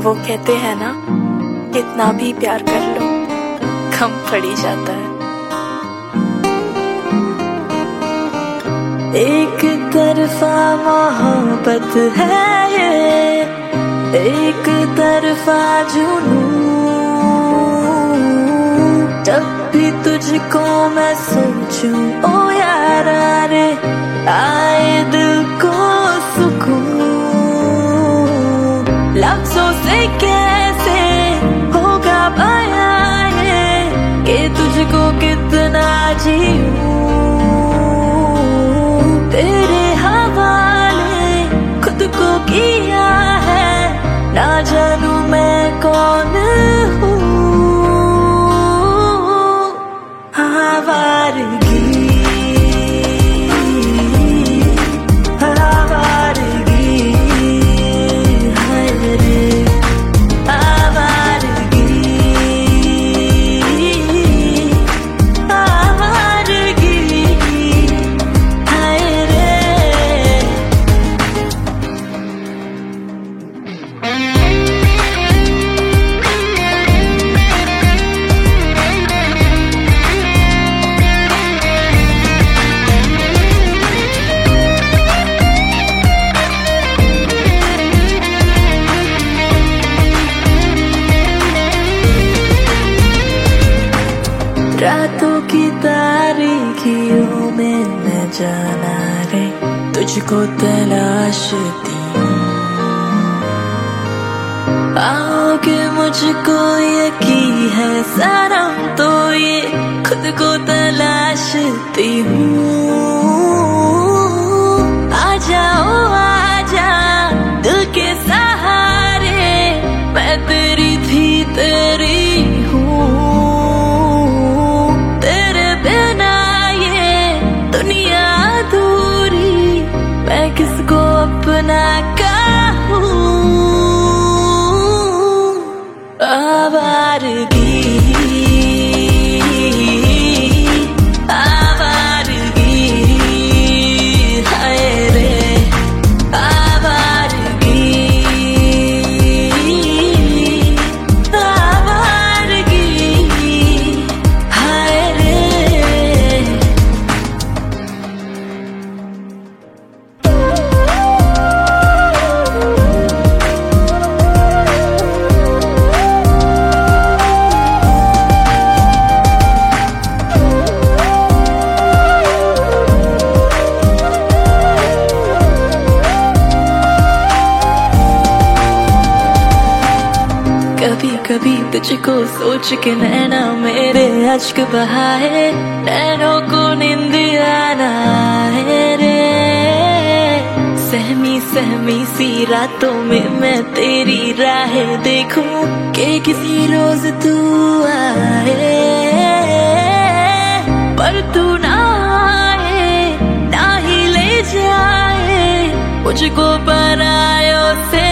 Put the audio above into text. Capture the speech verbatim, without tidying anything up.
वो कहते हैं ना, कितना भी प्यार कर लो कम पड़ ही जाता है। एक तरफा मोहब्बत है ये, एक तरफा जुनून। जब भी तुझको मैं सोचूं ओ यारा रे, आए दिल को सुकून। लफ्जों से कैसे होगा बयां ये कि तुझको कितना जीऊं। तेरे हवाले खुद को किया है, ना जानू मैं कौन हूँ। आवारगी रातों की तारीखियों में मैं जाना रे, तुझको तलाशती हूँ। आओगे मुझको यकीन है सनम, तो ये खुद को तलाशती हूँ। आ जाओ आजा दिल के सहारे, मैं तेरी थी तेरी हूँ। किसको अपना कहूँ। आवारगी आवारगी हाय रे, आवारगी आवारगी हाय रे। कभी कभी तुझको सोच के नैना मेरे अश्क बहाए, नैनों को नींद आना है रे। सहमी सहमी सी रातों में मैं तेरी राहें देखूं कि किसी रोज तू आए। पर तू ना आए, ना ही ले जाए मुझको परायों से